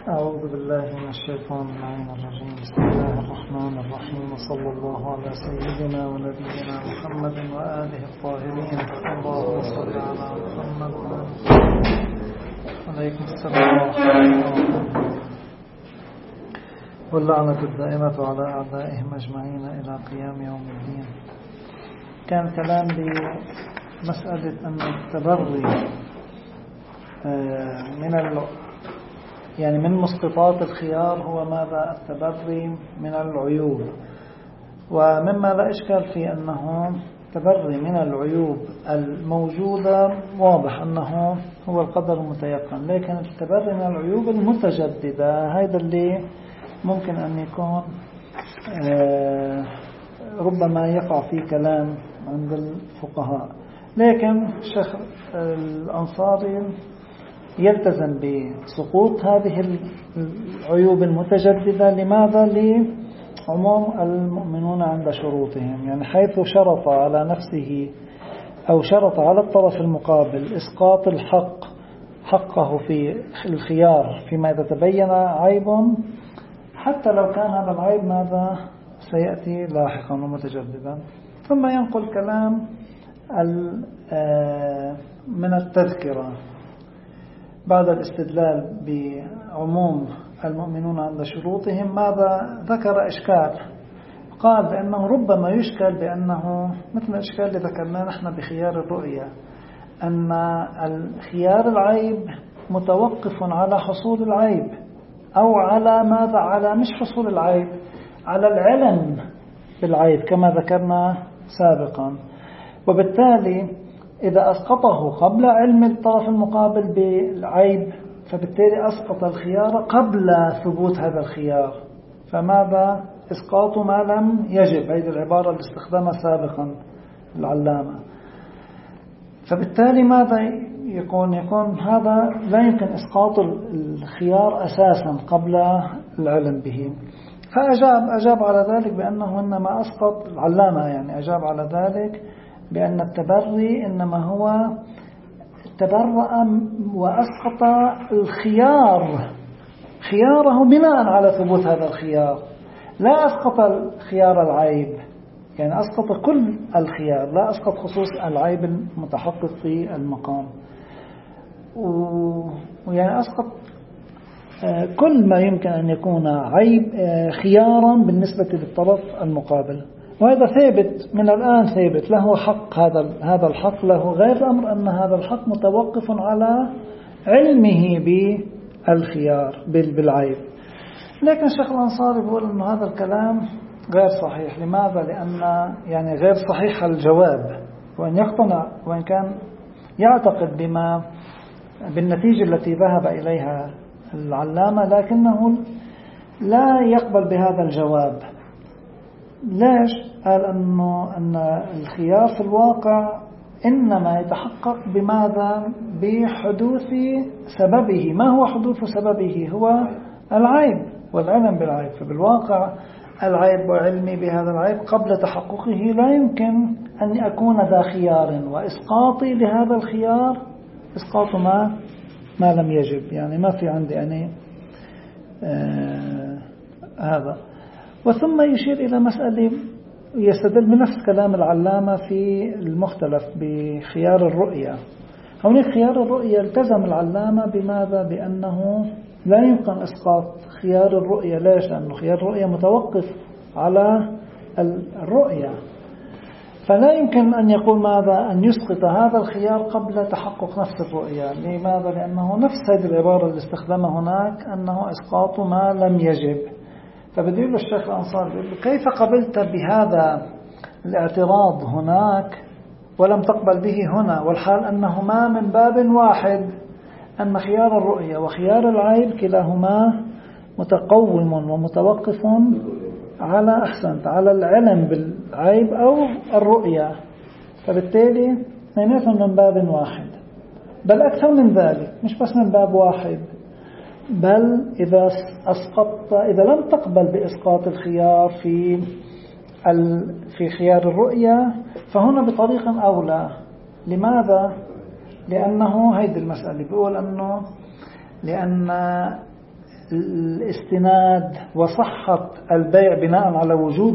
أعوذ بالله من الشيطان اللعين الرجيم. بسم الله الرحمن الرحيم، وصلى الله على سيدنا ونبينا محمد وآله الطاهرين. اللهم صل على محمد عليكم السلام ورحمة الله، واللعنة الدائمة على أعدائهم أجمعين إلى قيام يوم الدين. كان كلام بمسألة أن التبري من مسقطات الخيار هو ماذا؟ التبري من العيوب. ومما لا إشكال في أنه التبري من العيوب الموجودة واضح أنه هو القدر المتيقن، لكن التبري من العيوب المتجددة هذا اللي ممكن أن يكون ربما يقع فيه كلام عند الفقهاء. لكن الشيخ الأنصاري يلتزم بسقوط هذه العيوب المتجددة. لماذا؟ لعموم المؤمنون عند شروطهم، يعني حيث شرط على نفسه أو شرط على الطرف المقابل إسقاط حقه في الخيار فيما إذا تبين عيب، حتى لو كان هذا العيب ماذا سيأتي لاحقا ومتجددا. ثم ينقل كلام من التذكرة بعد الاستدلال بعموم المؤمنون عند شروطهم. ماذا ذكر؟ إشكال، قال بأنه ربما يشكل بأنه مثل الإشكال اللي ذكرناه نحن بخيار الرؤية، أن الخيار العيب متوقف على حصول العيب، أو على ماذا؟ على مش حصول العيب، على العلم بالعيب كما ذكرنا سابقا. وبالتالي إذا أسقطه قبل علم الطرف المقابل بالعيب، فبالتالي أسقط الخيار قبل ثبوت هذا الخيار. فماذا؟ إسقاط ما لم يجب، هذه العبارة اللي استخدمها سابقا العلامة. فبالتالي ماذا يكون هذا لا يمكن إسقاط الخيار أساسا قبل العلم به. فأجاب على ذلك بأنه إنما أسقط العلامة، يعني أجاب على ذلك بأن التبري إنما هو تبرأ وأسقط خياره بناء على ثبوت هذا الخيار، لا أسقط خيار العيب، يعني أسقط كل الخيار، لا أسقط خصوص العيب المتحقق في المقام، ويعني أسقط كل ما يمكن أن يكون عيب خيارا بالنسبة للطرف المقابل. وهذا ثابت من الآن، ثابت له حق، هذا الحق له، غير الأمر أن هذا الحق متوقف على علمه بالخيار بالعيب. لكن الشيخ الأنصاري بيقول أن هذا الكلام غير صحيح. لماذا؟ لأن يعني غير صحيح الجواب، وإن يقتنع وإن كان يعتقد بالنتيجة التي ذهب إليها العلامة، لكنه لا يقبل بهذا الجواب. ليش؟ قال أن الخيار في الواقع إنما يتحقق بماذا؟ بحدوث سببه. ما هو حدوث سببه؟ هو العيب والعلم بالعيب. فبالواقع العيب وعلمي بهذا العيب قبل تحققه لا يمكن أن أكون ذا خيار، وإسقاطي لهذا الخيار إسقاط ما لم يجب، يعني ما في عندي أنا هذا. وثم يشير إلى مسألة يستدل بنفس كلام العلامة في المختلف بخيار الرؤية. هناك خيار الرؤية التزم العلامة بماذا؟ بأنه لا يمكن إسقاط خيار الرؤية. ليش؟ لأنه خيار الرؤية متوقف على الرؤية، فلا يمكن أن يقول ماذا؟ أن يسقط هذا الخيار قبل تحقق نفس الرؤية. لماذا؟ لأنه نفس هذه العبارة اللي استخدمها هناك، أنه إسقاط ما لم يجب. فبديل الشيخ الأنصاري كيف قبلت بهذا الاعتراض هناك ولم تقبل به هنا، والحال أنهما من باب واحد، أن خيار الرؤية وخيار العيب كلاهما متقوم ومتوقف على العلم بالعيب أو الرؤية. فبالتالي اثنيناتهم من باب واحد، بل أكثر من ذلك، مش بس من باب واحد، بل إذا لم تقبل بإسقاط الخيار في خيار الرؤية، فهنا بطريق أولى. لماذا؟ لأنه هيدي المسألة بيقول أنه لأن الاستناد وصحة البيع بناء على وجود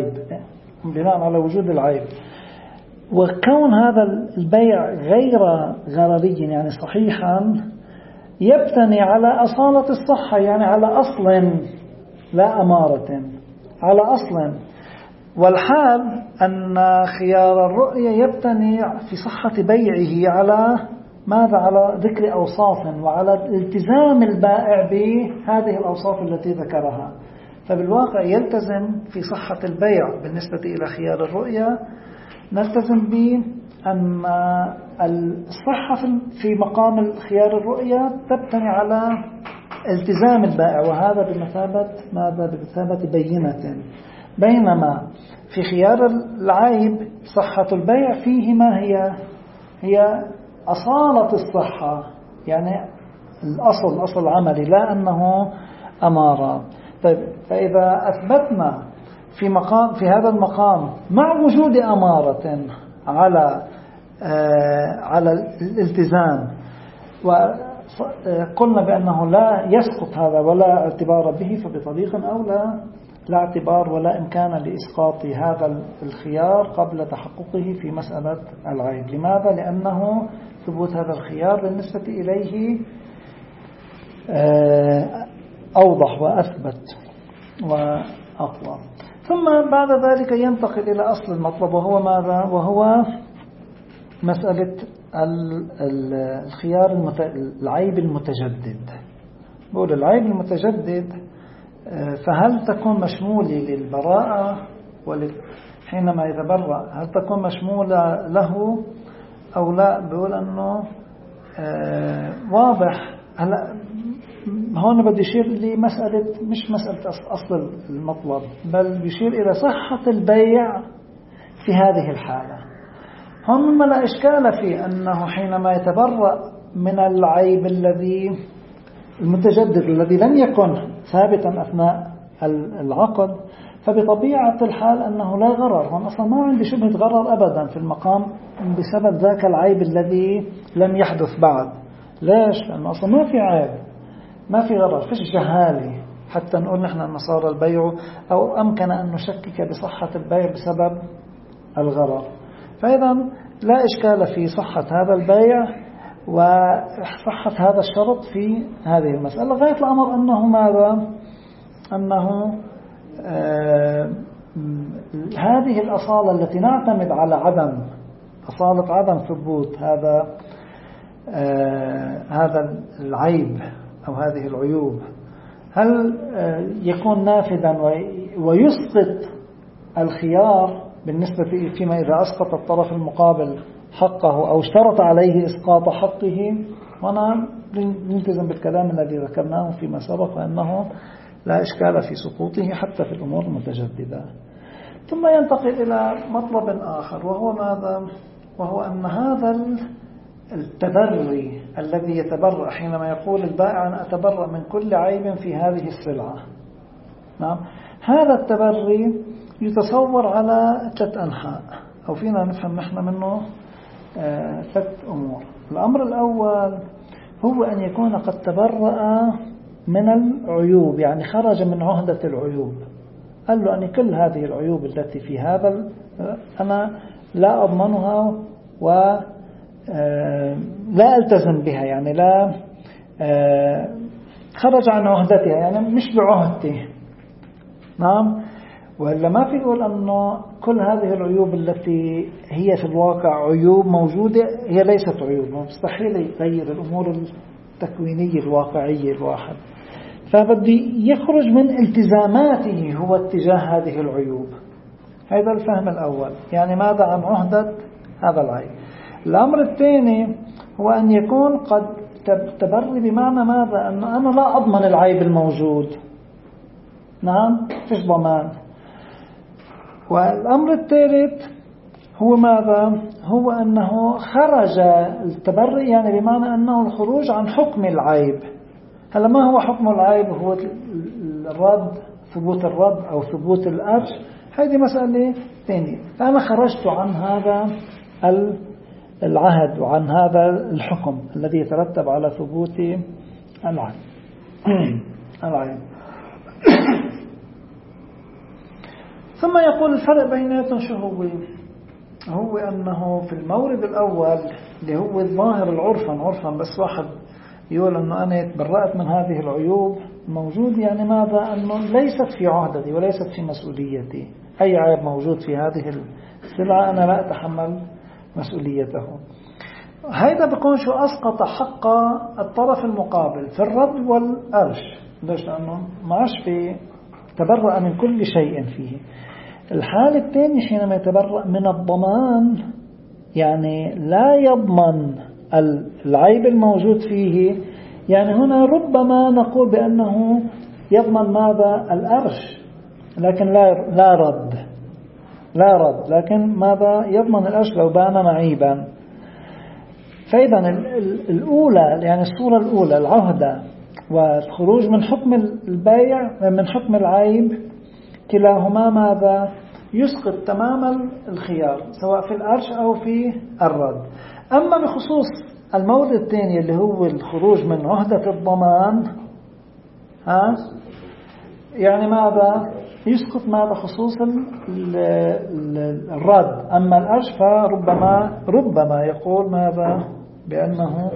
العيب، وكون هذا البيع غير غرري يعني صحيحا يبتني على أصالة الصحة، يعني على أصل لا أمارة، على أصل. والحال أن خيار الرؤية يبتني في صحة بيعه على ماذا؟ على ذكر أوصاف وعلى التزام البائع بهذه الأوصاف التي ذكرها. فبالواقع يلتزم في صحة البيع بالنسبة إلى خيار الرؤية، نلتزم بأن الصحة في مقام خيار الرؤية تبتني على التزام البائع، وهذا بمثابة بينة. بينما في خيار العيب صحة البيع فيه ما هي أصالة الصحة، يعني الأصل عملي، لا أنه أمارة. طيب، فإذا أثبتنا في هذا المقام مع وجود أمارة على الالتزام، وقلنا بأنه لا يسقط هذا ولا اعتبار به، فبطريق أو لا اعتبار ولا إمكان لإسقاط هذا الخيار قبل تحققه في مسألة العيب. لماذا؟ لأنه ثبوت هذا الخيار بالنسبة إليه أوضح وأثبت وأقوى. ثم بعد ذلك ينتقل إلى أصل المطلب، وهو ماذا؟ وهو مسألة الخيار العيب المتجدد. بقول العيب المتجدد، فهل تكون مشمولة للبراءة حينما يتبرأ؟ هل تكون مشمولة له أو لا؟ بقول أنه واضح. هلا هون بدي يشير لمسألة، مش مسألة أصل المطلب، بل بيشير إلى صحة البيع في هذه الحالة. هم لا إشكال في أنه حينما يتبرأ من العيب المتجدد الذي لم يكن ثابتا أثناء العقد، فبطبيعة الحال أنه لا غرر. هم أصلا ما عندي شبهة غرر أبدا في المقام بسبب ذاك العيب الذي لم يحدث بعد. ليش؟ لأنه أصلا ما في عيب، ما في غرر، فيش جهالة حتى نقول نحن أن صار البيع أو أمكن أن نشكك بصحة البيع بسبب الغرر. فإذا لا إشكال في صحة هذا البيع وصحة هذا الشرط في هذه المسألة. غاية الأمر أنه ماذا؟ أنه هذه الأصالة التي نعتمد على أصالة عدم ثبوت هذا العيب أو هذه العيوب، هل يكون نافذا ويسقط الخيار بالنسبة فيما إذا أسقط الطرف المقابل حقه أو اشترط عليه إسقاط حقه؟ وأنا نلتزم بالكلام الذي ذكرناه فيما سبق، وأنه لا إشكال في سقوطه حتى في الأمور المتجددة. ثم ينتقل إلى مطلب آخر، وهو ماذا؟ وهو أن هذا التبري الذي يتبرأ حينما يقول البائع أنا أتبرأ من كل عيب في هذه السلعة، نعم، هذا التبري يتصور على 3 أنحاء، أو فينا نفهم نحن منه 3 أمور. الأمر الأول هو أن يكون قد تبرأ من العيوب، يعني خرج من عهدة العيوب. قال له أن كل هذه العيوب التي في هذا أنا لا أضمنها ولا ألتزم بها، يعني لا خرج عن عهدتها، يعني مش بعهدتي، نعم. وإلا ما في يقول أنه كل هذه العيوب التي هي في الواقع عيوب موجودة هي ليست عيوب. مستحيل يغير الأمور التكوينية الواقعية الواحد، فبدي يخرج من التزاماته هو اتجاه هذه العيوب. هذا الفهم الأول، يعني ماذا؟ عن عهدة هذا العيب. الأمر الثاني هو أن يكون قد تبري بمعنى ماذا؟ أن أنا لا أضمن العيب الموجود، نعم، فيش ضمان. والأمر الثالث هو ماذا؟ هو أنه خرج التبري، يعني بمعنى أنه الخروج عن حكم العيب. هلا ما هو حكم العيب؟ هو الرد، ثبوت الرد أو ثبوت الأجر، هذه مسألة ثانية. فأنا خرجت عن هذا العهد وعن هذا الحكم الذي يترتب على ثبوت العهد. العيب. ثم يقول الفرق بيناتهم شو هو أنه في المورد الأول اللي هو الظاهر عرفا بس واحد يقول أنه أنا تبرأت من هذه العيوب موجود، يعني ماذا؟ أنه ليست في عهدتي وليست في مسؤوليتي، أي عيب موجود في هذه السلعة أنا لا أتحمل مسؤوليته. هيدا بيكون شو أسقط حق الطرف المقابل في الرد والأرش. ليش؟ لأنه ما عادش في تبرأ من كل شيء فيه. الحالة الثانية حينما يتبرأ من الضمان، يعني لا يضمن العيب الموجود فيه، يعني هنا ربما نقول بأنه يضمن ماذا؟ الأرش، لكن لا رد، لكن ماذا؟ يضمن الأرش لو بان معيبا. فإذا الأولى، يعني الصورة الأولى العهدة والخروج من حكم البيع من حكم العيب، كلاهما ماذا؟ يسقط تماما الخيار سواء في الأرش أو في الرد. أما بخصوص المورد الثاني اللي هو الخروج من عهدة الضمان، يعني ماذا؟ يسقط ماذا؟ خصوص الرد. أما الأرش فربما يقول ماذا؟ بأنه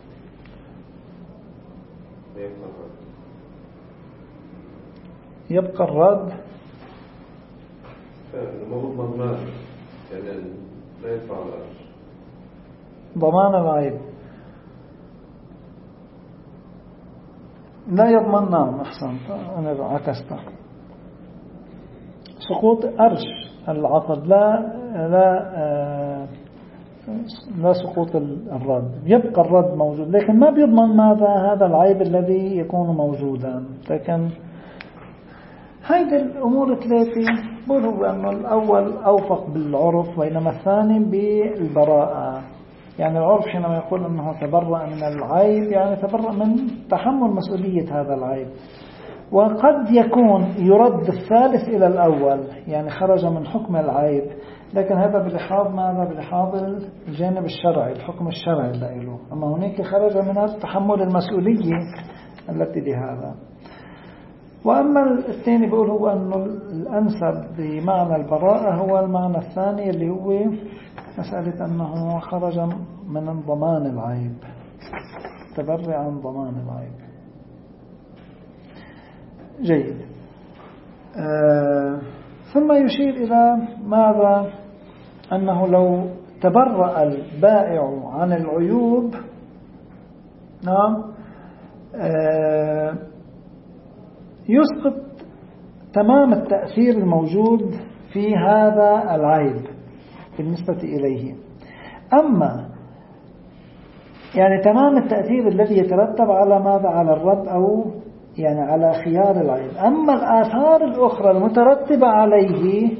يبقى الرد ضمان العيب لا يضمن. نعم أحسنت، أنا عكست. سقوط أرش العقد لا سقوط الرد، يبقى الرد موجود لكن ما بيضمن ماذا؟ هذا العيب الذي يكون موجودا. لكن هيدي الأمور الثلاثة بقول أنه الأول أوفق بالعرف، بينما الثاني بالبراءة. يعني العرف حينما يقول أنه تبرأ من العيب، يعني تبرأ من تحمل مسؤولية هذا العيب. وقد يكون يرد الثالث إلى الأول، يعني خرج من حكم العيب، لكن هذا بلحاظ ماذا؟ بلحاظ الجانب الشرعي، الحكم الشرعي له. أما هناك خرج من تحمل المسؤولية التي لهذا. وأما الثاني بقول هو أنه الأنسب بمعنى البراءة هو المعنى الثاني اللي هو مسألة أنه خرج من ضمان العيب، تبرع عن ضمان العيب. جيد. ثم يشير إلى ماذا؟ أنه لو تبرأ البائع عن العيوب، نعم، يسقط تمام التأثير الموجود في هذا العيب بالنسبة إليه. أما يعني تمام التأثير الذي يترتب على ماذا؟ على الرد أو يعني على خيار العيب. أما الآثار الأخرى المترتبة عليه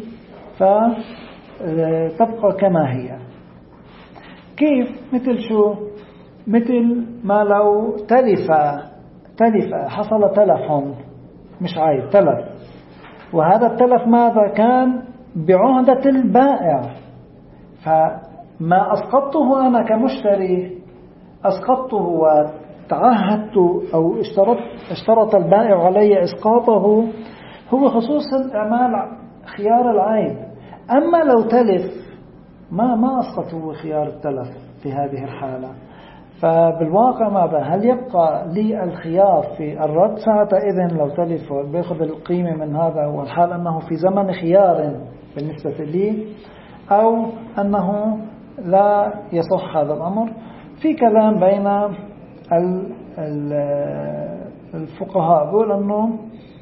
فتبقى كما هي. كيف؟ مثل شو؟ مثل ما لو تلف حصل تلف، مش عيب، تلف، وهذا التلف ماذا؟ كان بعهدة البائع، فما أسقطته أنا كمشتري، أسقطته وتعهدت أو اشترط البائع علي إسقاطه، هو خصوص الإعمال خيار العيب. أما لو تلف ما أسقطه خيار التلف في هذه الحالة. فبالواقع ماذا؟ هل يبقى لي الخيار في الرد؟ ساعة إذن لو تلف بيأخذ القيمة من هذا، والحال أنه في زمن خيار بالنسبة لي، أو أنه لا يصح هذا الأمر. في كلام بين الفقهاء بيقول أنه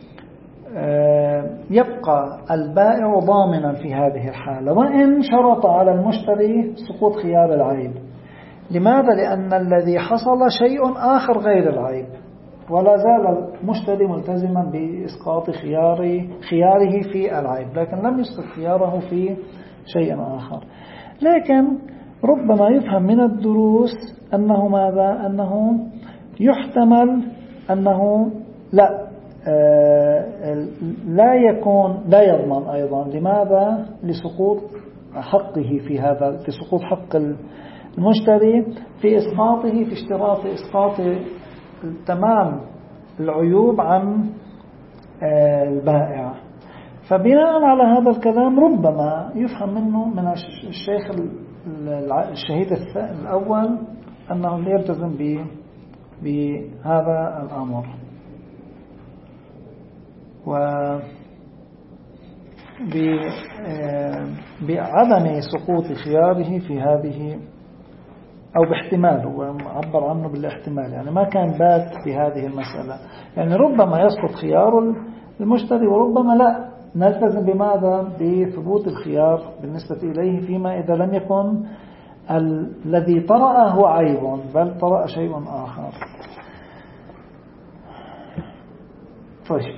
يبقى البائع ضامنا في هذه الحالة وإن شرط على المشتري سقوط خيار العيب. لماذا؟ لأن الذي حصل شيء آخر غير العيب، ولا زال المشتري ملتزما بإسقاط خياره في العيب، لكن لم يسقط خياره في شيء آخر. لكن ربما يفهم من الدروس أنه ماذا؟ أنه يحتمل أنه لا يضمن أيضا. لماذا؟ لسقوط حقه في هذا، في سقوط حق المشتري في إسقاطه، في اشتراط إسقاط تمام العيوب عن البائع. فبناء على هذا الكلام ربما يفهم منه من الشيخ الشهيد الأول أنه يلتزم بهذا الأمر بعدم سقوط خياره في هذه أو باحتماله، وعبر عنه بالاحتمال، يعني ما كان بات بهذه المسألة. يعني ربما يسقط خيار المشتري وربما لا، نلتزم بماذا؟ بثبوت الخيار بالنسبة إليه فيما إذا لم يكن الذي طرأ هو عيب بل طرأ شيء آخر. طيب،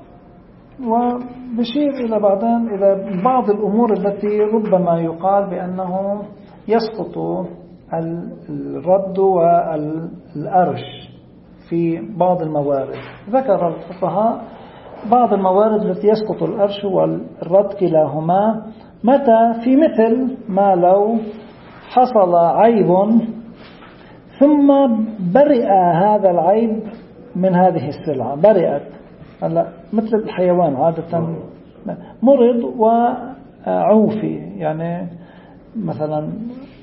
وبشير إلى بعدين إلى بعض الأمور التي ربما يقال بأنه يسقط الرد والأرش في بعض الموارد. ذكر الفقهاء بعض الموارد التي يسقط الأرش والرد كلاهما متى؟ في مثل ما لو حصل عيب ثم برئ هذا العيب من هذه السلعة، برئت. هلا مثل الحيوان عادة مرض وعوفي، يعني مثلا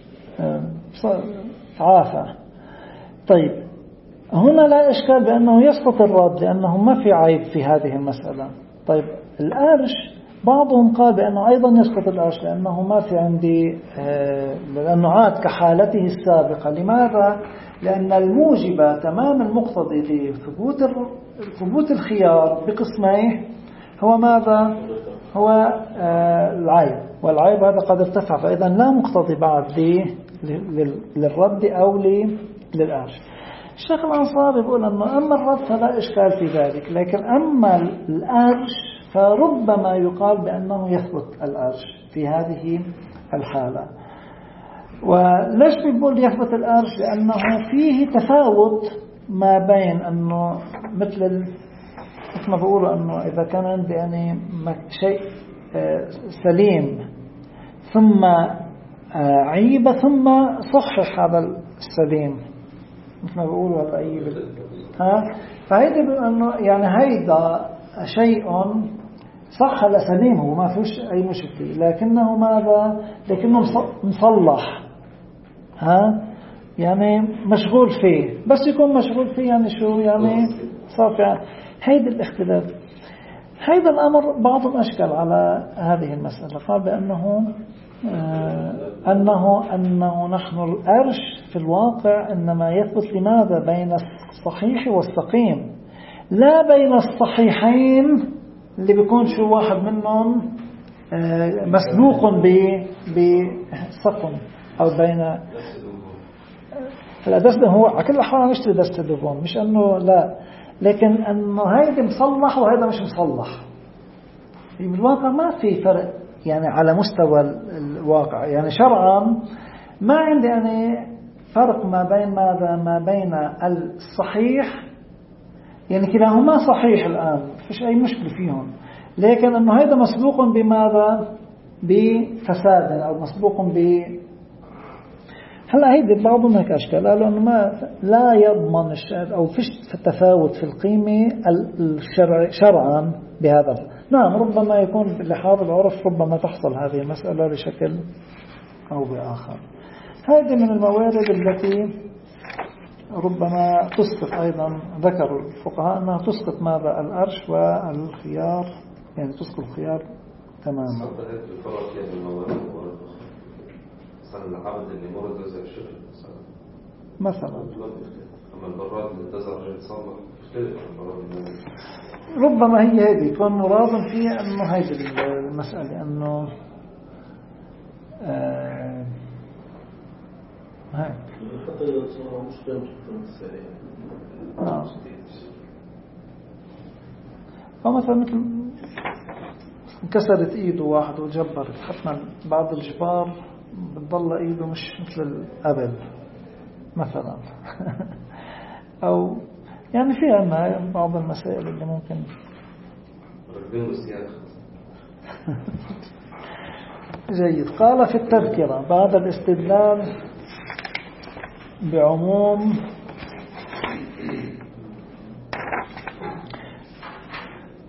عافى. طيب هنا لا إشكال بأنه يسقط الرد لأنه ما في عيب في هذه المسألة. طيب الأرش بعضهم قال بأنه أيضا يسقط الأرش لأنه ما في عندي، لأنه عاد كحالته السابقة. لماذا؟ لأن الموجب تمام المقتضي لثبوت الخيار بقسميه هو ماذا؟ هو العيب، والعيب هذا قد ارتفع، فإذا لا مقتضي بعد للرد أو للأرش. الشيخ الأنصاري يقول أنه أما الرد فلا إشكال في ذلك، لكن أما الأرش فربما يقال بأنه يثبت الأرش في هذه الحالة. وليش بيقول يثبت الأرش؟ لأنه فيه تفاوت ما بين أنه مثل ما بقولوا أنه إذا كان عندي يعني شيء سليم ثم عيب ثم صحح هذا السليم، مثل ما بقولوا العيب، فهيدا بيقول أنه يعني هيدا شيء صح لسليم، هو ما فيش أي مشكلة، لكنه ماذا؟ لكنه مصلح، يعني مشغول فيه. بس يكون مشغول فيه يعني شو؟ يعني صار يعني هيدا الاختلاف. هيدا الأمر بعضهم أشكل على هذه المسألة، قال بأنه أنه نحن الأرش في الواقع إنما يثبت لماذا؟ بين الصحيح والسقيم، لا بين الصحيحين اللي بيكون شو واحد منهم مسبوق بسقم، أو بين الدرس هو على كل الأحوال نشتري درس الدبون، مش أنه لا، لكن أنه هيدا مصلح وهيدا مش مصلح. بالواقع ما في فرق يعني على مستوى الواقع، يعني شرعا ما عندي أنا فرق ما بين ماذا؟ ما بين الصحيح، يعني كلاهما صحيح الآن فيش أي مشكلة فيهم، لكن أنه هيدا مسبوق بماذا؟ بفساد، أو مسبوق هلا هيدا بعضهم هيك أشكال، قالوا أنه ما لا يضمن الشرع أو فيش تفاوت في القيمة شرعا بهذا. نعم ربما يكون لحاظ العرف ربما تحصل هذه المسألة بشكل أو بآخر. هذه من الموارد التي ربما تسقط أيضا، ذكروا الفقهاء أنها تسقط ماذا؟ الأرش والخيار، يعني تسقط الخيار تماما. العبد اللي مرض زي الشغل مثلا، أما البراد اللي تزرع عشان تصلح يختلف عن البراد. ربما هي هذه يكون مراد فيها أنه هذه المسألة أنه هيك حتى إذا تصنع مشكلة في السريع. أو مثلا مثل انكسرت إيده واحد وجبرت، حتى بعض الجبار بتضل إيده مش مثل القبل مثلا أو يعني في عنا بعض المسائل اللي ممكن جيد. قال في التذكرة بعد الاستدلال بعموم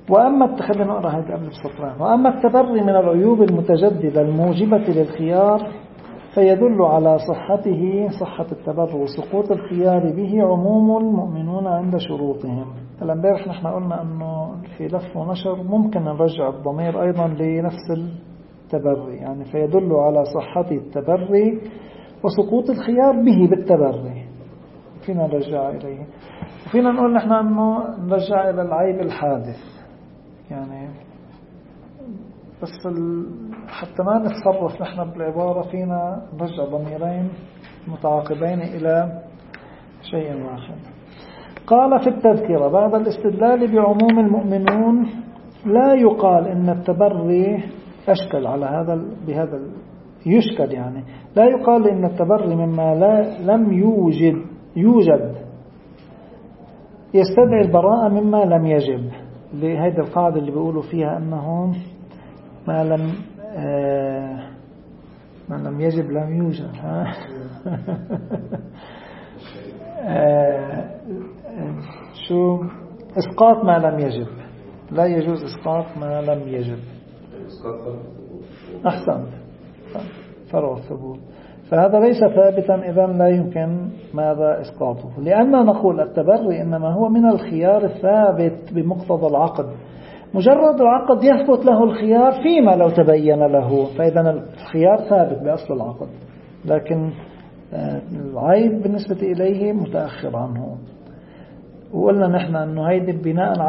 خلينا نقرأ هذا قبل بسطران. وأما التبري من العيوب المتجددة الموجبة للخيار فيدل على صحة التبري وسقوط الخيار به عموم المؤمنون عند شروطهم. هلا امبارح نحن قلنا أنه في لف ونشر ممكن نرجع الضمير أيضا لنفس التبري، يعني فيدل على صحة التبري وسقوط الخيار به بالتبري، فينا نرجع إليه. وفينا نقول نحن أنه نرجع إلى العيب الحادث، يعني بس حتى ما نتصرف نحن بالعبارة فينا نرجع ضميرين متعاقبين إلى شيء واحد. قال في التذكرة بعد الاستدلال بعموم المؤمنون لا يقال إن التبري أشكل على هذا بهذا يشكل، يعني لا يقال إن التبري مما لم يوجد يستدعي البراءة مما لم يجب، لهذه القاعدة اللي بيقولوا فيها أنه ما لم يجب لم يوجد. شو إسقاط ما لم يجب، لا يجوز إسقاط ما لم يجب. أحسن، فرع الثبوت. فهذا ليس ثابتا، إذن لا يمكن ماذا إسقاطه، لأننا نقول التبري إنما هو من الخيار الثابت بمقتضى العقد. مجرد العقد يثبت له الخيار فيما لو تبين له، فإذا الخيار ثابت بأصل العقد، لكن العيب بالنسبة إليه متأخر عنه. وقلنا نحن أنه هيدي بناء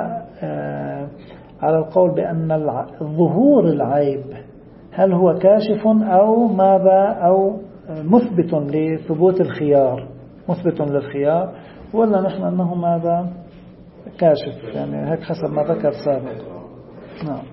على القول بأن ظهور العيب هل هو كاشف أو ماذا، أو مثبت لثبوت الخيار، مثبت للخيار. وقلنا نحن أنه ماذا كاشف، يعني هيك حسب ما ذكر سابق. نعم.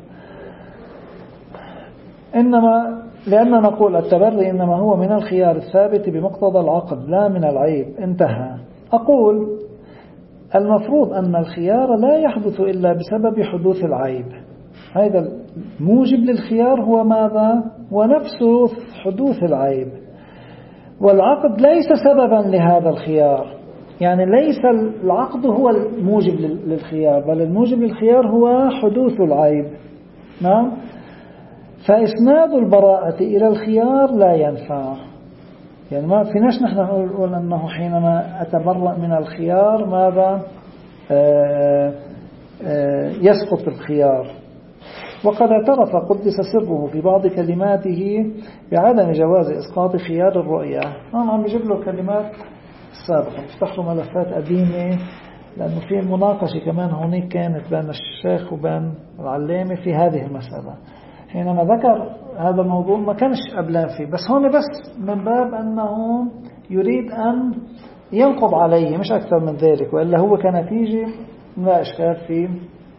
إنما لأننا نقول التبري إنما هو من الخيار الثابت بمقتضى العقد لا من العيب. انتهى. أقول المفروض أن الخيار لا يحدث إلا بسبب حدوث العيب. هذا الموجب للخيار هو ماذا؟ ونفسه حدوث العيب. والعقد ليس سببا لهذا الخيار، يعني ليس العقد هو الموجب للخيار، بل الموجب للخيار هو حدوث العيب. نعم. فإسناد البراءة إلى الخيار لا ينفع، يعني ما فيناش نحن نقول أنه حينما أتبرأ من الخيار ماذا يسقط الخيار. وقد اعترف قدس سره في بعض كلماته بعدم جواز إسقاط خيار الرؤية. عم بيجيب له كلمات سابقة، افتح له ملفات قديمة، لأنه في مناقشة كمان هونيك كانت بين الشيخ وبين العلامة في هذه المسألة. حينما ذكر هذا الموضوع ما كانش قبلان فيه، بس هون بس من باب أنه يريد أن ينقض عليه مش أكثر من ذلك، وإلا هو كنتيجة لا إشكال فيه،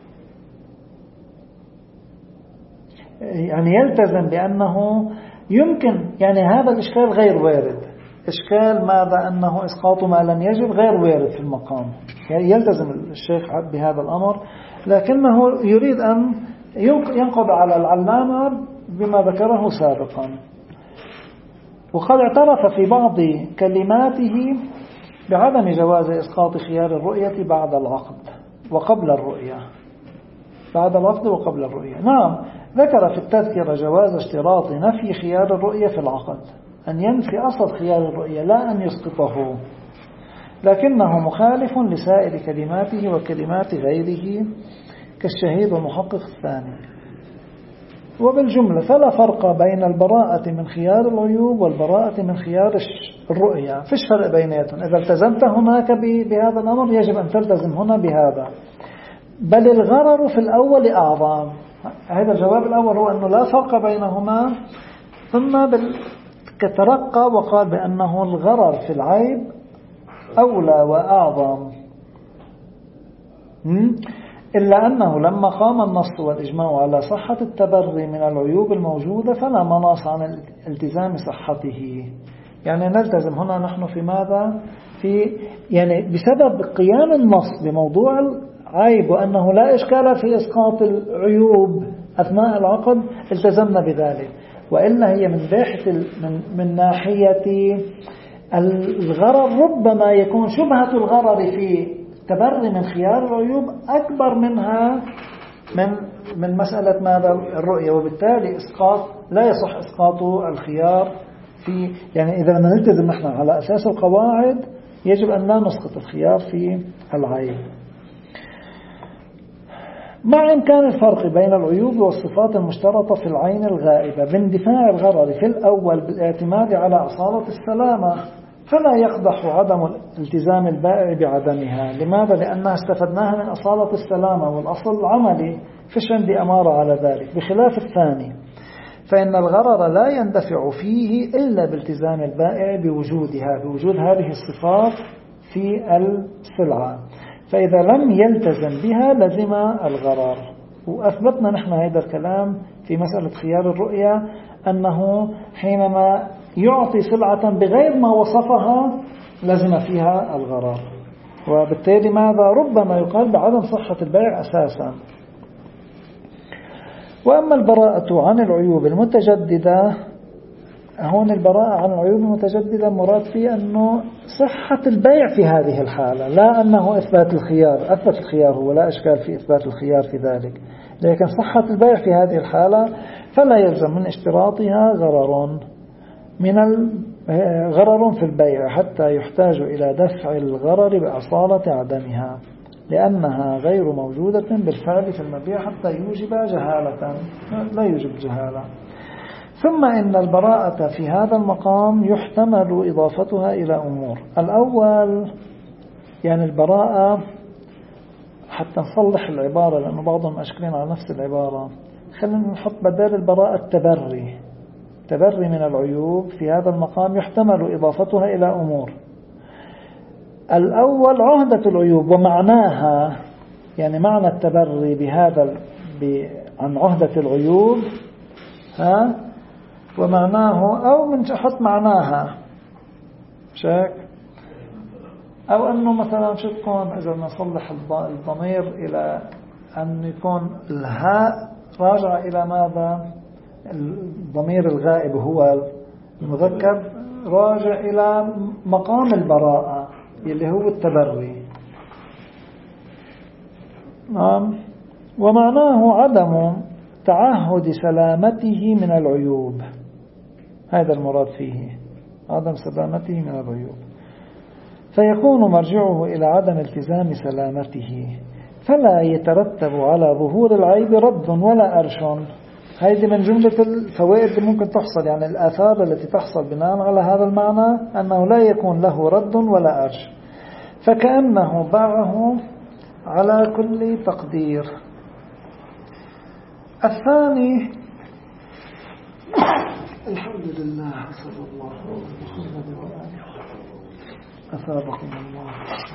يعني يلتزم بأنه يمكن، يعني هذا الإشكال غير وارد. إشكال ماذا؟ أنه إسقاط ما لم يجب غير وارد في المقام، يعني يلتزم الشيخ بهذا الأمر، لكنه يريد أن ينقض على العلامة بما ذكره سابقا. وقد اعترف في بعض كلماته بعدم جواز إسقاط خيار الرؤية بعد العقد وقبل الرؤية، بعد العقد وقبل الرؤية. نعم، ذكر في التذكرة جواز اشتراط نفي خيار الرؤية في العقد، أن ينفي أصل خيار الرؤية لا أن يسقطه، لكنه مخالف لسائر كلماته وكلمات غيره كالشهيد والمحقق الثاني. وبالجملة فلا فرق بين البراءة من خيار العيوب والبراءة من خيار الرؤية، فيش فرق بيناتهم. إذا التزمت هناك بهذا الأمر يجب أن تلتزم هنا بهذا، بل الغرر في الأول أعظم. هذا الجواب الأول هو أنه لا فرق بينهما، ثم ترقى وقال بأنه الغرر في العيب أولى وأعظم، إلا أنه لما قام النص والإجماع على صحة التبري من العيوب الموجودة فلا مناص عن التزام صحته. يعني نلتزم هنا نحن في ماذا؟ يعني بسبب قيام النص بموضوع العيب وأنه لا إشكال في إسقاط العيوب أثناء العقد التزمنا بذلك. وإلا هي من ناحية الغرر ربما يكون شبهة الغرر في تبري من خيار العيوب أكبر منها من مسألة ماذا الرؤية، وبالتالي لا يصح إسقاط الخيار في، يعني إذا بدنا نلتزم نحن على أساس القواعد يجب أن لا نسقط الخيار في العيب، مع إمكان الفرق بين العيوب والصفات المشترطة في العين الغائبة باندفاع الغرر في الأول بالاعتماد على أصالة السلامة، فلا يقدح عدم التزام البائع بعدمها. لماذا؟ لأنها استفدناها من أصالة السلامة، والأصل العملي فيش عندي أمارة على ذلك، بخلاف الثاني فإن الغرر لا يندفع فيه إلا بالتزام البائع بوجود هذه الصفات في السلعة، فإذا لم يلتزم بها لزم الغرر. وأثبتنا نحن هذا الكلام في مسألة خيار الرؤية، أنه حينما يعطي سلعة بغير ما وصفها لزم فيها الغرر، وبالتالي ماذا ربما يقال بعدم صحة البيع أساسا. وأما البراءة عن العيوب المتجددة، هون البراءة عن العيوب المتجددة مراد فيه أنه صحة البيع في هذه الحالة، لا أنه إثبات الخيار. أثبت الخيار هو لا إشكال في إثبات الخيار في ذلك، لكن صحة البيع في هذه الحالة فلا يلزم من اشتراطها غرر في البيع حتى يحتاج إلى دفع الغرر بأصالة عدمها، لأنها غير موجودة بالفعل في المبيع حتى يوجب جهالة، لا يوجب جهالة. ثم إن البراءة في هذا المقام يحتمل إضافتها إلى أمور. الأول يعني البراءة، حتى نصلح العبارة لأنه بعضهم أشكلين على نفس العبارة، خلينا نحط بدال البراءة التبري من العيوب. في هذا المقام يحتمل إضافتها إلى أمور. الأول عهدة العيوب ومعناها، يعني معنى التبري عن عهدة العيوب ومعناه، أو من حط معناها شاك، أو أنه مثلا شو تكون إذا نصلح الضمير إلى أن يكون الهاء راجع إلى ماذا؟ الضمير الغائب هو المذكر راجع إلى مقام البراءة اللي هو التبري. نعم. ومعناه عدم تعهد سلامته من العيوب، هذا المراد فيه، عدم سلامته من العيوب، فيكون مرجعه إلى عدم التزام سلامته، فلا يترتب على ظهور العيب رد ولا أرش. هذه من جملة الفوائد اللي ممكن تحصل، يعني الآثار التي تحصل بناء على هذا المعنى أنه لا يكون له رد ولا أرش، فكأنه باعه على كل تقدير. الثاني، الحمد لله صلى الله عليه وسلم أثابكم الله.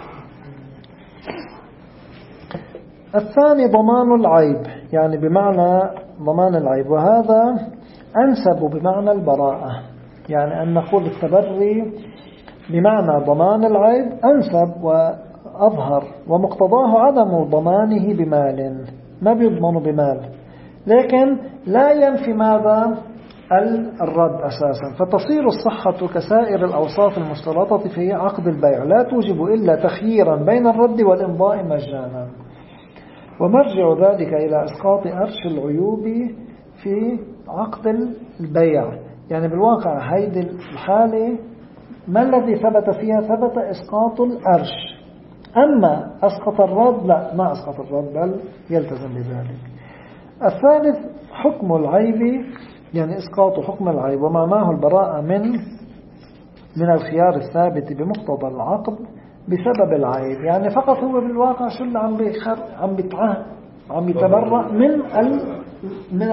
الثاني ضمان العيب، يعني بمعنى ضمان العيب، وهذا أنسب بمعنى البراءة، يعني أن نقول التبري بمعنى ضمان العيب أنسب وأظهر، ومقتضاه عدم ضمانه بمال، ما بيضمن بمال، لكن لا ينفي ماذا؟ الرد أساسا، فتصير الصحة كسائر الأوصاف المشترطة في عقد البيع، لا توجب إلا تخييرا بين الرد والإمضاء مجانا. ومرجع ذلك إلى إسقاط أرش العيوب في عقد البيع، يعني بالواقع هيدي الحالة ما الذي ثبت فيها؟ ثبت إسقاط الأرش، أما أسقط الرد لا، ما أسقط الرد بل يلتزم بذلك. الثالث حكم العيب، يعني إسقاط حكم العيب، ومعناه البراءة من الخيار الثابت بمقتضى العقد بسبب العيب، يعني فقط هو بالواقع شو اللي عم يتبرأ من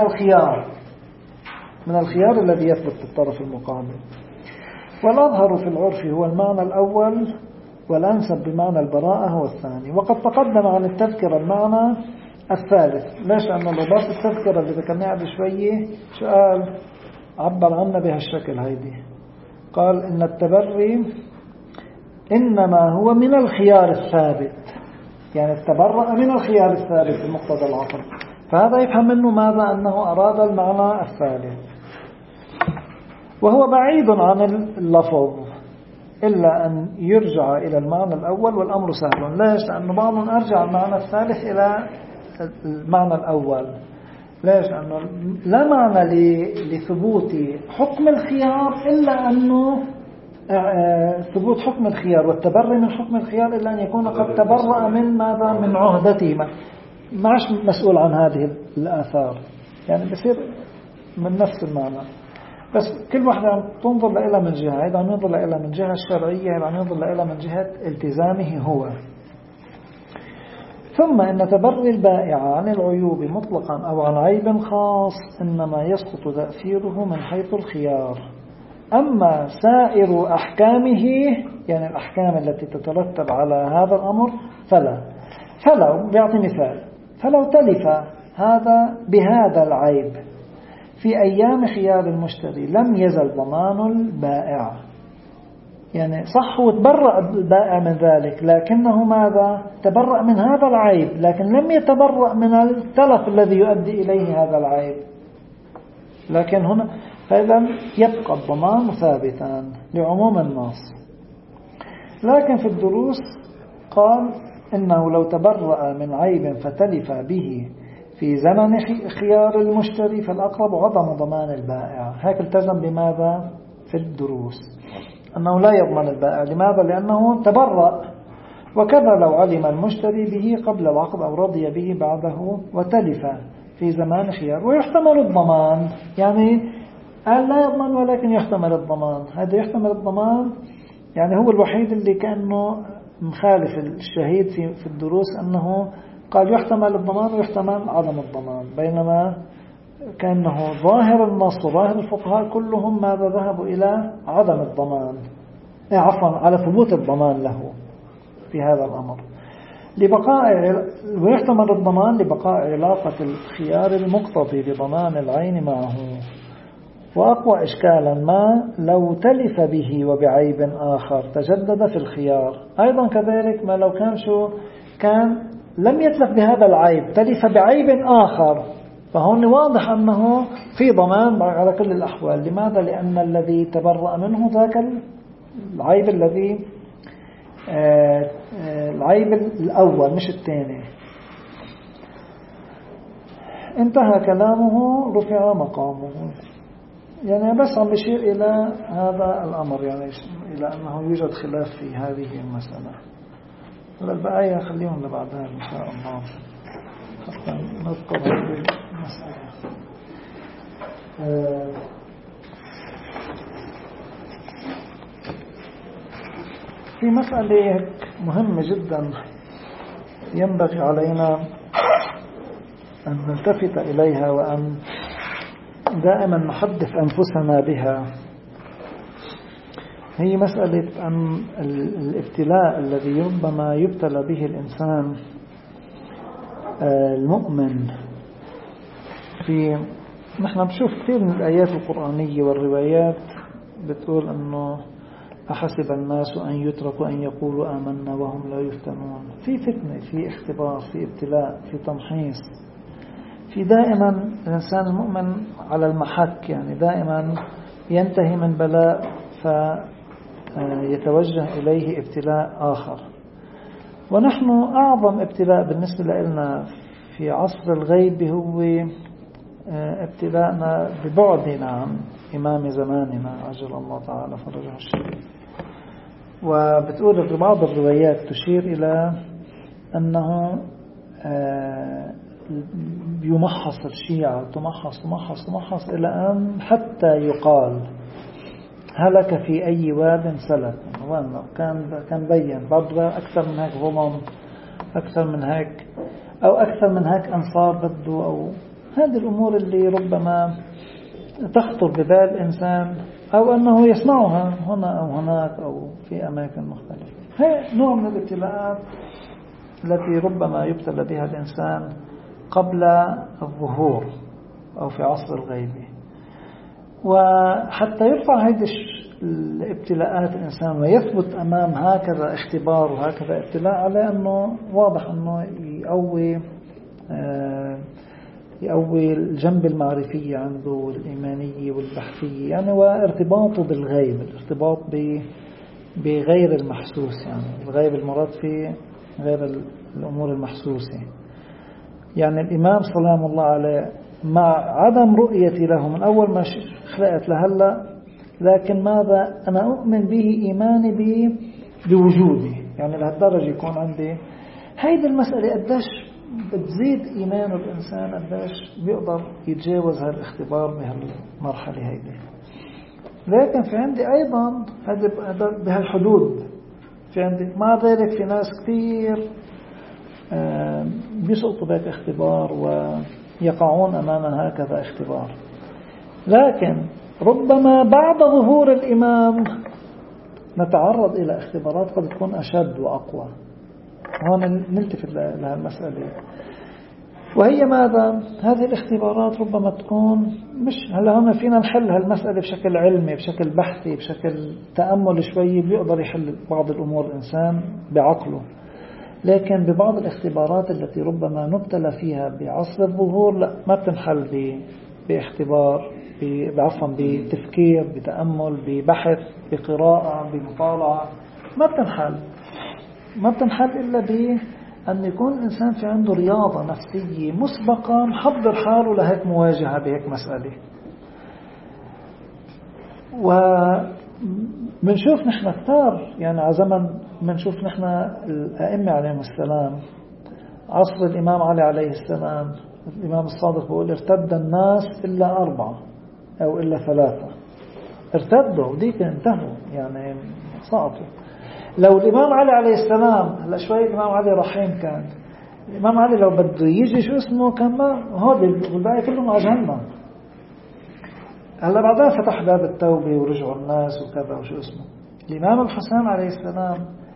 الخيار الذي يثبت في الطرف المقابل. والأظهر في العرف هو المعنى الأول، والأنسب بمعنى البراءة هو الثاني. وقد تقدم عن التذكرة المعنى الثالث. ليش؟ لأنه لو بس التذكرة اللي ذكرناها بشوية شو قال؟ عبر عنا بهالشكل هيدي، قال إن التبري إنما هو من الخيار الثابت، يعني التبرأ من الخيار الثابت بمقتضى العقد، فهذا يفهم منه ماذا؟ أنه أراد المعنى الثالث، وهو بعيد عن اللفظ إلا أن يرجع إلى المعنى الأول، والأمر سهل. ليش؟ لأن بعضهم أرجع المعنى الثالث إلى المعنى الأول. ليش؟ لأنه لا معنى لثبوت حكم الخيار إلا أنه ثبوت حكم الخيار والتبري من حكم الخيار إلا أن يكون قد تبرأ من ماذا؟ من عهدته، معش مسؤول عن هذه الآثار. يعني بصير من نفس المعنى، بس كل واحدة عم تنظر لها من جهة. هذا عم ينظر لها من جهة الشرعية، هذا عم ينظر لها من جهة التزامه هو. ثم إن تبري البائع عن العيوب مطلقا أو عن عيب خاص إنما يسقط تأثيره من حيث الخيار. أما سائر أحكامه، يعني الأحكام التي تترتب على هذا الأمر، فلو بيعطي مثال، فلو تلف هذا بهذا العيب في أيام خيار المشتري لم يزل ضمان البائع. يعني صح وتبرأ البائع من ذلك، لكنه ماذا؟ تبرأ من هذا العيب، لكن لم يتبرأ من التلف الذي يؤدي إليه هذا العيب. لكن هنا فإذا يبقى الضمان ثابتا لعموم النص. لكن في الدروس قال إنه لو تبرأ من عيب فتلف به في زمن خيار المشتري فالأقرب عدم ضمان البائع. هيك التزم بماذا في الدروس؟ أنه لا يضمن البائع. لماذا؟ لأنه تبرأ. وكذا لو علم المشتري به قبل العقد أو رضي به بعده وتلف في زمان خيار ويحتمل الضمان. يعني قال لا يضمن ولكن يحتمل الضمان. هذا يحتمل الضمان يعني هو الوحيد اللي كأنه مخالف الشهيد في الدروس، أنه قال يحتمل الضمان ويحتمل عدم الضمان، بينما كأنه ظاهر النص وظاهر الفقهاء كلهم ماذا ذهبوا إلى عدم الضمان، عفوا على ثبوت الضمان له في هذا الأمر ويحتمل الضمان لبقاء علاقة الخيار المقتضي لضمان العين معه. وأقوى إشكالا ما لو تلف به وبعيب آخر تجدد في الخيار. أيضا كذلك ما لو كان لم يتلف بهذا العيب، تلف بعيب آخر، فهون واضح أنه في ضمان على كل الأحوال. لماذا؟ لأن الذي تبرأ منه ذاك العيب العيب الأول مش الثاني. انتهى كلامه، رفع مقامه. يعني بس عم بشير إلى هذا الأمر، يعني إلى أنه يوجد خلاف في هذه المسألة. البقايا خليهم لبعدها إن شاء الله حتى نذكر هذه المسألة. في مسألة مهمة جدا ينبغي علينا أن نلتفت إليها وأن دائما نحدث أنفسنا بها. هي مسألة أن الابتلاء الذي ربما يبتلى به الإنسان المؤمن. نحن بنشوف كثير من الآيات القرآنية والروايات بتقول أنه أحسب الناس أن يتركوا أن يقولوا آمنا وهم لا يفتنون. في فتنة، في اختبار، في ابتلاء، في تمحيص، في دائما الإنسان المؤمن على المحك، يعني دائما ينتهي من بلاء فيتوجه إليه ابتلاء آخر. ونحن أعظم ابتلاء بالنسبة لنا في عصر الغيب هو ابتلاءنا ببعدنا عن إمام زماننا عجل الله تعالى فرجه الشريف. وبتقول بعض الروايات تشير إلى أنه يمحص الشيعة، تمحص إلى أن حتى يقال هلك في أي واد سلك. كان بين برضه أكثر من هيك ظلم، أكثر من هيك أو أكثر من هيك أنصار بده، أو هذه الأمور اللي ربما تخطر ببال الإنسان أو أنه يسمعها هنا أو هناك أو في أماكن مختلفة. هي نوع من الابتلاءات التي ربما يبتلى بها الإنسان قبل الظهور أو في عصر الغيب. وحتى يرفع هذه الابتلاءات الإنسان ويثبت أمام هكذا اختبار وهكذا ابتلاء، على أنه واضح أنه يقوي الجنب المعرفية عنده والإيمانية والبحثية، يعني وارتباطه بالغيب، الارتباط بغير المحسوس، يعني الغيب المراد فيه غير الأمور المحسوسة. يعني الإمام سلام الله عليه مع عدم رؤيتي له من أول ما خلقت لهلا، لكن ماذا أنا أؤمن به إيماني به بوجودي، يعني لهالدرجة يكون عندي هيدي المسألة. قديش بتزيد إيمان الإنسان، قديش بيقدر يتجاوز هالاختبار بهالمرحلة هيدي. لكن في عندي أيضا بهالحدود، في عندي مع ذلك في ناس كثير بيسقطوا بهيك اختبار ويقعون أمام هكذا اختبار. لكن ربما بعد ظهور الإمام نتعرض إلى اختبارات قد تكون أشد وأقوى. هون نلتفت لهالمسألة، وهي ماذا؟ هذه الاختبارات ربما تكون مش هلا هون فينا نحل هالمسألة بشكل علمي، بشكل بحثي، بشكل تأمل شوي، بيقدر يحل بعض الأمور الإنسان بعقله. لكن ببعض الاختبارات التي ربما نبتلى فيها بعصر الظهور لا، ما بتنحل باختبار، بعفوا بتفكير، بتأمل، ببحث، بقراءة، بمطالعة. ما بتنحل إلا بأن يكون الإنسان في عنده رياضة نفسية مسبقة، محضر حاله لهيك مواجهة بهيك مسألة. وبنشوف نحن كتار يعني على زمن، بنشوف نحن الأئمة عليهم السلام، عصر الإمام علي عليه السلام، الإمام الصادق بيقول ارتد الناس إلا 4 أو إلا 3 ارتدوا، وديك انتهوا يعني سقطوا. لو الإمام علي عليه السلام، هلا شوي الإمام علي رحيم كان، الإمام علي لو بده يجي شو اسمه كان ما هذا الباقي كلهم على جهنم. هلا بعدين فتح باب التوبة ورجعوا الناس وكذا وشو اسمه. الإمام الحسين عليه السلام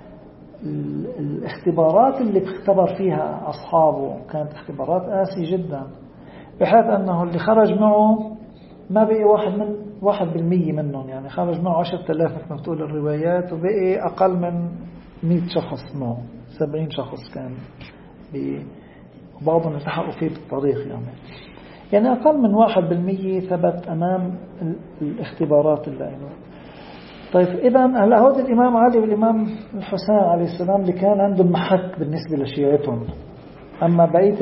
الاختبارات اللي اختبر فيها أصحابه كانت اختبارات قاسية جدا، بحيث أنه اللي خرج معه ما بقي 1% منهم، يعني خرج معه 10,000 مثل ما بتقول الروايات، وبقي أقل من 100 شخص معه، 70 شخص كان، وبعضهم التحقوا فيه بالطريق يعني أقل من 1% ثبت أمام الاختبارات اللائمة. طيب إذن هلا هذا الإمام علي والإمام الحسين عليه السلام اللي كان عندهم محك بالنسبة لشيعتهم. أما بقية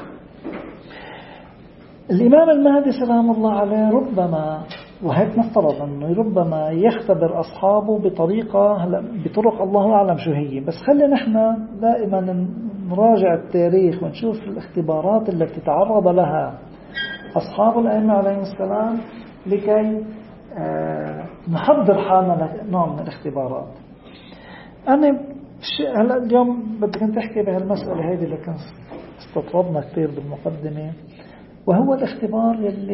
الإمام المهدي سلام الله عليه ربما، وهيك نفترض أنه ربما يختبر أصحابه بطرق الله أعلم شو هي، بس خلينا نحن دائما نراجع التاريخ ونشوف الاختبارات التي تعرض لها أصحاب الأئمة عليهم السلام لكي نحضر حالنا لنوع من الاختبارات. أنا هلا اليوم بدك تحكي بهالمسألة هذه اللي كان استطردنا كثير بالمقدمة، وهو الاختبار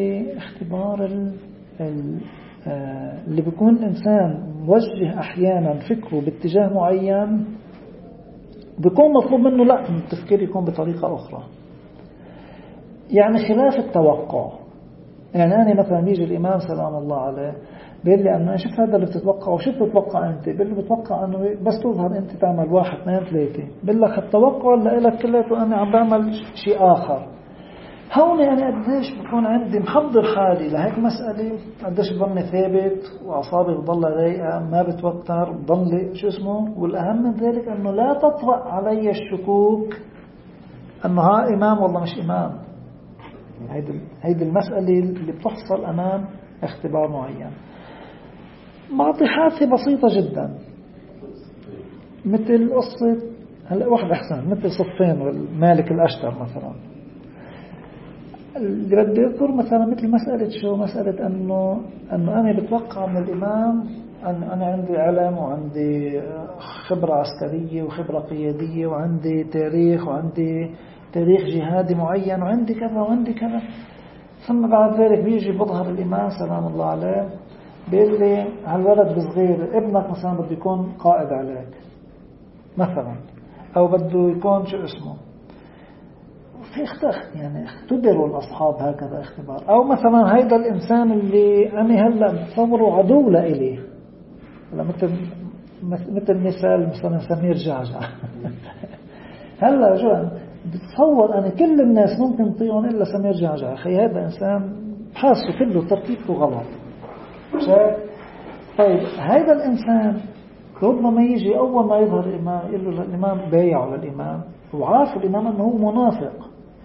اللي بيكون الإنسان موجه أحيانا فكره باتجاه معين، بيكون مطلوب منه لا التفكير يكون بطريقة أخرى، يعني خلاف التوقع. يعني أنا مثلا بيجي الإمام سلام الله عليه بيقول لي أنه شوف هذا اللي بتتوقعه، وشو بتتوقع أنت؟ بيقول لي بتوقع أنه بس تظهر أنت تعمل 1 2 3. بيقول لك التوقع اللي لك كلته وأنا عم بعمل شيء آخر. هون أنا قديش بكون عندي محضر حالي لهيك مسألة، قديش بضلني ثابت وأعصابي بضلها رايقة، ما بتوتر، بضلني شو اسمه. والأهم من ذلك أنه لا تطرأ علي الشكوك أنه ها إمام والله مش إمام. هيدي المسألة اللي بتحصل أمام اختبار معين. بعطي حادثة بسيطة جدا، مثل قصة هلا واحد أحسن، مثل صفين والمالك الأشتر مثلا. اللي بدي أذكر مثلا مثل مسألة أنه أنا بتوقع من الإمام أن أنا عندي علم وعندي خبرة عسكرية وخبرة قيادية وعندي تاريخ وعندي تاريخ جهادي معين وعندي كذا وعندي كذا. ثم بعد ذلك بيجي بظهر الإمام سلام الله عليه بيقول لي هالولد الصغير ابنك مثلا بده يكون قائد عليك مثلا، أو بده يكون شو اسمه. في يعني اختبروا الأصحاب هكذا اختبار. أو مثلا هيدا الإنسان اللي أنا هلأ بتصوره عدو لإلي، مثل مثلا سمير جعجع. هلأ رجل بتصور أنا كل الناس ممكن تطيعون إلا سمير جعجع. أخي هذا إنسان حاسه كله ترتيبه غلط. طيب هذا الإنسان ربما يجي أول ما يظهر الإمام يقول له الإمام بايعه للإمام، وعارف الإمام أنه هو منافق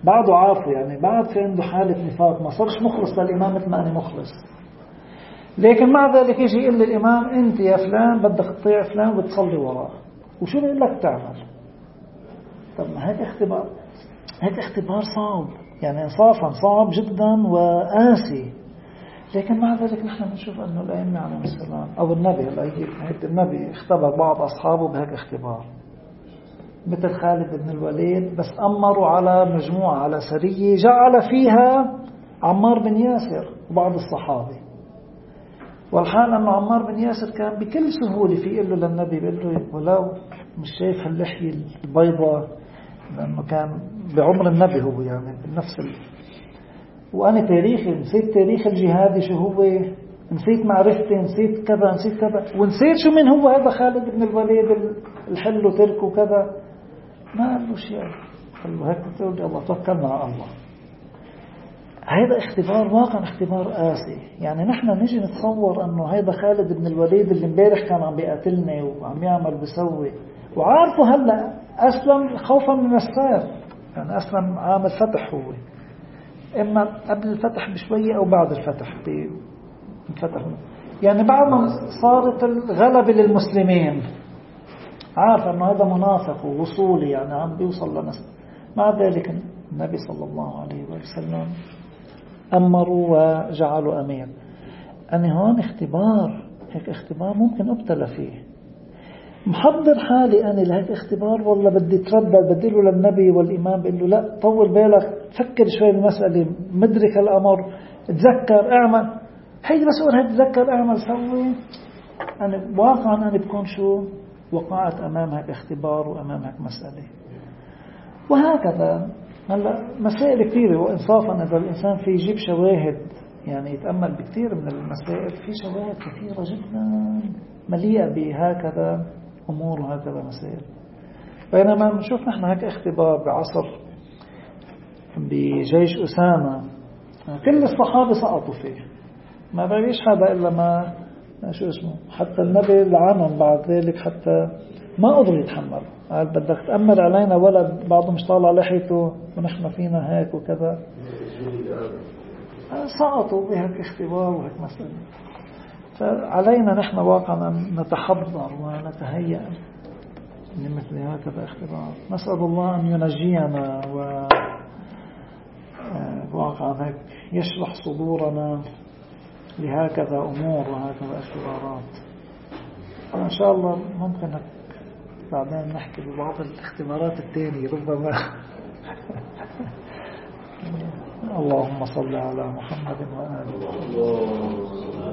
بعده عافو، يعني بعد في عنده حالة نفاق، ما صارش مخلص للإمام مثل ما أنا مخلص. لكن مع ذلك يجي يقول للإمام أنت يا فلان بدك تطيع فلان وتصلي وراه، وشو بيقول لك تعمل؟ طب ما هيك اختبار، هيك اختبار صعب، يعني إنصافا صعب جدا وقاسي. لكن مع ذلك نحن بنشوف أنه الأئمة عليهم السلام أو النبي اختبر بعض أصحابه بهيك اختبار، مثل خالد بن الوليد، بس أمروا على مجموعة على سرية جعل فيها عمار بن ياسر وبعض الصحابة، والحال أنه عمار بن ياسر كان بكل سهولة في يقول له للنبي، بيقول له ولو مش شايف هاللحية البيضاء، لأنه كان بعمر النبي هو يعني بنفس وأنا تاريخي نسيت تاريخ الجهادي شو هو، نسيت معرفتي، نسيت كذا نسيت كذا، ونسيت شو من هو هذا خالد بن الوليد الحل وتركه كذا. ما قال له شيء، قال له هيك تقول الله توكلنا على الله. هذا اختبار واقع، اختبار قاسي. يعني نحن نجي نتصور أنه هذا خالد بن الوليد اللي امبارح كان عم بيقاتلني وعم يعمل بيسوي، وعارفه هلا أسلم خوفا من السير، يعني أسلم عام الفتح، هو إما قبل الفتح بشوية أو بعد الفتح الفتح، يعني بعد ما صارت الغلبة للمسلمين، عارف أنه هذا منافق ووصولي، يعني عم بيوصل لنسل. مع ذلك النبي صلى الله عليه وسلم أمروا وجعلوا أمير. أنا هون اختبار، هيك اختبار ممكن أبتلى فيه، محضر حالي أنا لهيك اختبار، والله بدي تردد، بدي له للنبي والإمام بيقول له لا طول بالك، فكر شوي بالمسألة، مدرك الأمر، تذكر اعمل، هي مسؤول، هي تذكر اعمل سوي. أنا واقعا أنا بكون شو وقعت أمام هيك اختبار وأمام هيك مسألة. وهكذا هلا مسائل كثيرة، وإنصافا إذا الإنسان في يجيب شواهد، يعني يتأمل بكثير من المسائل، في شواهد كثيرة جدا مليئة بهكذا أمور وهكذا مسائل. بينما نشوف نحن هيك اختبار بعصر بجيش أسامة كل الصحابة سقطوا فيه، ما بقيش هذا إلا ما شو اسمه، حتى النبي لعنهم بعد ذلك، حتى ما قدروا يتحملوا، قال بدك تأمر علينا ولد بعضهم مش طالع لحيته ونحن فينا هيك وكذا. سقطوا بهيك اختبار وهيك مسألة. فعلينا نحن واقعا أن نتحضر ونتهيأ لمثل هكذا اختبار. نسأل الله أن ينجينا وواقعا هيك يشرح صدورنا لهكذا أمور وهكذا اختبارات. إن شاء الله ممكن بعدين نحكي ببعض الاختبارات الثانية ربما. اللهم صل على محمد وآله.